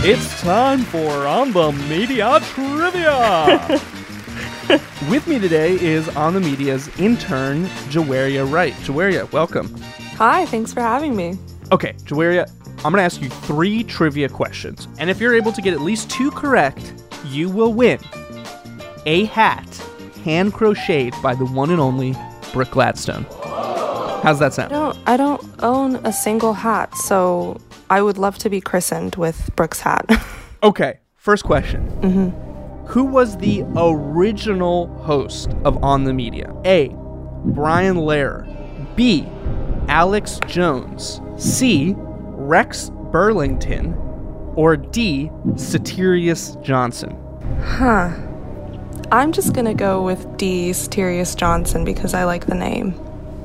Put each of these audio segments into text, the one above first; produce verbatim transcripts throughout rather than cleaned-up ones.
It's time for On the Media Trivia! With me today is On the Media's intern, Jawaria Wright. Jawaria, welcome. Hi, thanks for having me. Okay, Jawaria, I'm going to ask you three trivia questions. And if you're able to get at least two correct, you will win a hat hand crocheted by the one and only Brooke Gladstone. How's that sound? I don't, I don't own a single hat, so I would love to be christened with Brooke's hat. Okay, first question. Mm-hmm. Who was the original host of On the Media? A. Brian Lehrer. B. Alex Jones. C. Rex Burlington. Or D. Satirius Johnson. Huh. I'm just gonna go with D. Satirius Johnson because I like the name.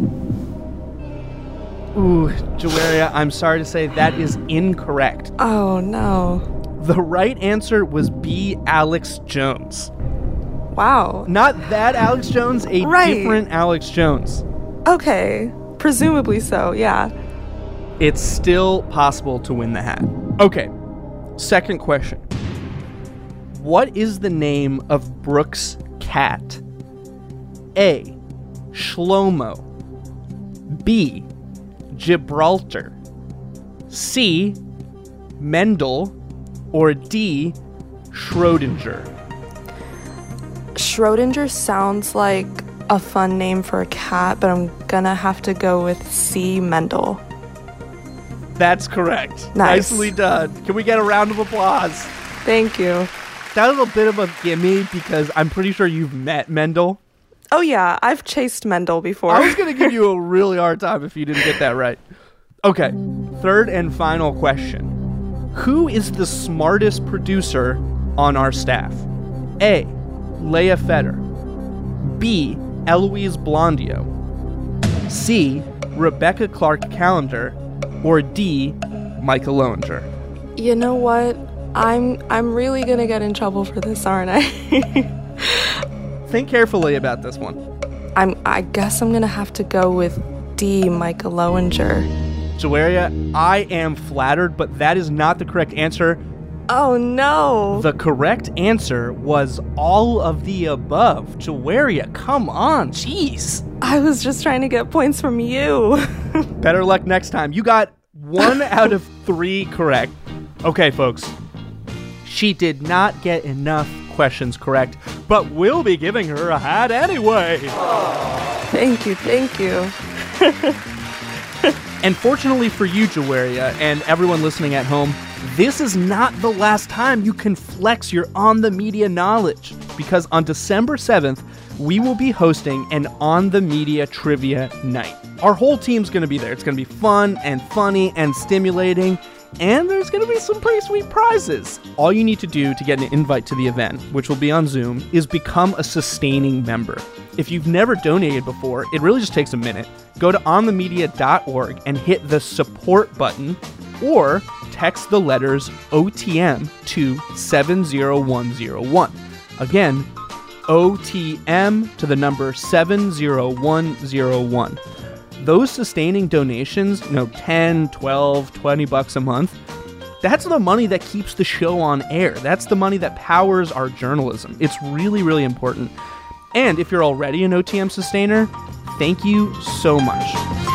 Ooh, Jawaria, I'm sorry to say that is incorrect. Oh, no. The right answer was B. Alex Jones. Wow. Not that Alex Jones, a Right. different Alex Jones. Okay. Presumably so, yeah. It's still possible to win the hat. Okay, second question. What is the name of Brooke's cat? A. Shlomo. B. Gibraltar. C. Mendel. Or D. Schrodinger. Schrodinger sounds like a fun name for a cat, but I'm gonna have to go with C. Mendel. That's correct. Nice. Nicely done. Can we get a round of applause? Thank you. That was a bit of a gimme because I'm pretty sure you've met Mendel. Oh yeah, I've chased Mendel before. I was going to give you a really hard time if you didn't get that right. Okay, third and final question. Who is the smartest producer on our staff? A. Leah Feder. B. Eloise Blondio. C. Rebecca Clark Callender. Or D. Micah Lowinger. You know what? I'm I'm really gonna get in trouble for this, aren't I? Think carefully about this one. I'm I guess I'm gonna have to go with D. Micah Lowinger. Jawaria, I am flattered, but that is not the correct answer. Oh no! The correct answer was all of the above. Jawaria, come on, jeez. I was just trying to get points from you. Better luck next time. You got one out of three correct. Okay, folks. She did not get enough questions correct, but we'll be giving her a hat anyway. Thank you, thank you. And fortunately for you, Jawaria, and everyone listening at home, this is not the last time you can flex your On the Media knowledge, because on December seventh, we will be hosting an On the Media Trivia Night. Our whole team's going to be there. It's going to be fun and funny and stimulating, and there's going to be some pretty sweet prizes. All you need to do to get an invite to the event, which will be on Zoom, is become a sustaining member. If you've never donated before, it really just takes a minute. Go to on the media dot org and hit the support button, or text the letters O T M to seven zero one zero one. Again, O T M to the number seven zero one zero one. Those sustaining donations, you know, ten, twelve, twenty bucks a month, that's the money that keeps the show on air. That's the money that powers our journalism. It's really, really important. And if you're already an O T M sustainer, thank you so much.